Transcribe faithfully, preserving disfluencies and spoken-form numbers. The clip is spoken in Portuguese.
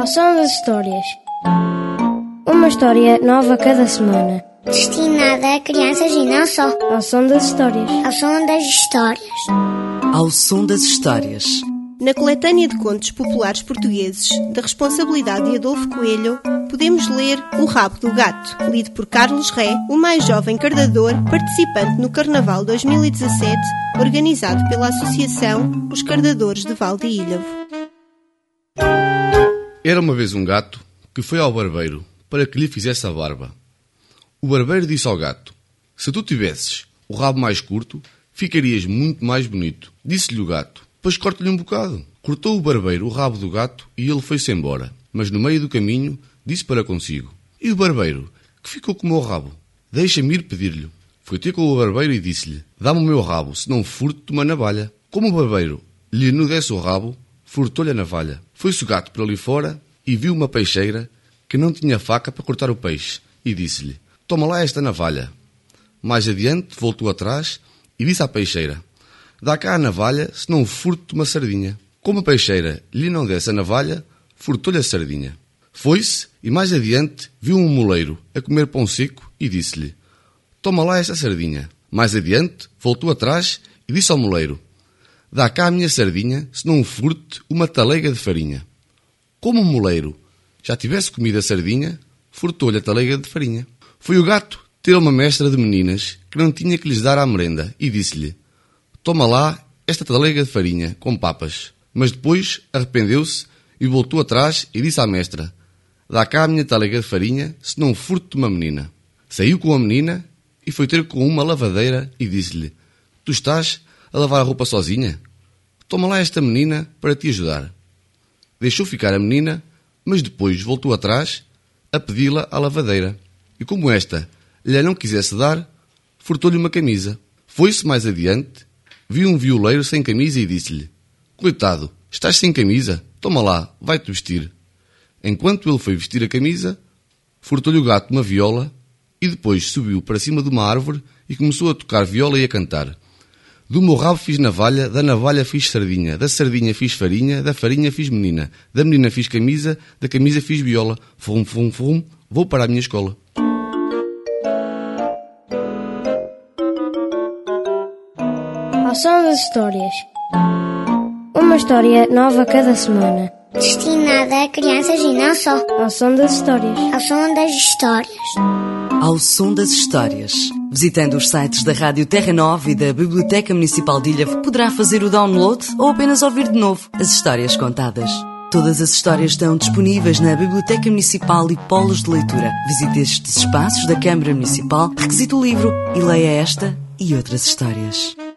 Ao som das histórias. Uma história nova cada semana. Destinada a crianças e não só. Ao som das histórias. Ao som das histórias. Ao som das histórias. Na coletânea de contos populares portugueses, da responsabilidade de Adolfo Coelho, podemos ler O Rabo do Gato, lido por Carlos Ré, o mais jovem cardador participante no Carnaval dois mil e dezassete, organizado pela Associação Os Cardadores de Val de Ilhavo. Era uma vez um gato que foi ao barbeiro para que lhe fizesse a barba. O barbeiro disse ao gato: se tu tivesses o rabo mais curto, ficarias muito mais bonito. Disse-lhe o gato: pois corte-lhe um bocado. Cortou o barbeiro o rabo do gato e ele foi-se embora. Mas no meio do caminho disse para consigo: e o barbeiro, que ficou com o meu rabo? Deixa-me ir pedir-lhe. Foi ter com o barbeiro e disse-lhe: dá-me o meu rabo, senão furto-te uma navalha. Como o barbeiro lhe enudece o rabo, furtou-lhe a navalha. Foi-se o gato para ali fora e viu uma peixeira que não tinha faca para cortar o peixe e disse-lhe: toma lá esta navalha. Mais adiante voltou atrás e disse à peixeira: dá cá a navalha, senão furto-te uma sardinha. Como a peixeira lhe não desse a navalha, furtou-lhe a sardinha. Foi-se e mais adiante viu um moleiro a comer pão seco e disse-lhe: toma lá esta sardinha. Mais adiante voltou atrás e disse ao moleiro: dá cá a minha sardinha, senão furto-te uma taleiga de farinha. Como o moleiro já tivesse comido a sardinha, furtou-lhe a taleiga de farinha. Foi o gato ter uma mestra de meninas que não tinha que lhes dar à merenda e disse-lhe: toma lá esta taleiga de farinha com papas. Mas depois arrependeu-se e voltou atrás e disse à mestra: dá cá a minha taleiga de farinha, senão furto-te uma menina. Saiu com a menina e foi ter com uma lavadeira e disse-lhe: tu estás a lavar a roupa sozinha? Toma lá esta menina para te ajudar. Deixou ficar a menina, mas depois voltou atrás a pedi-la à lavadeira. E como esta lhe não quisesse dar, furtou-lhe uma camisa. Foi-se mais adiante, viu um violeiro sem camisa e disse-lhe: coitado, estás sem camisa? Toma lá, vai-te vestir. Enquanto ele foi vestir a camisa, furtou-lhe o gato uma viola e depois subiu para cima de uma árvore e começou a tocar viola e a cantar: do meu rabo fiz navalha, da navalha fiz sardinha, da sardinha fiz farinha, da farinha fiz menina, da menina fiz camisa, da camisa fiz viola. Fum, fum, fum, vou para a minha escola. Ao som das histórias. Uma história nova cada semana. Destinada a crianças e não só. Ao som das histórias. Ao som das histórias. Ao som das histórias. Visitando os sites da Rádio Terra Nova e da Biblioteca Municipal de Ilhavo, poderá fazer o download ou apenas ouvir de novo as histórias contadas. Todas as histórias estão disponíveis na Biblioteca Municipal e Polos de Leitura. Visite estes espaços da Câmara Municipal, requisite o livro e leia esta e outras histórias.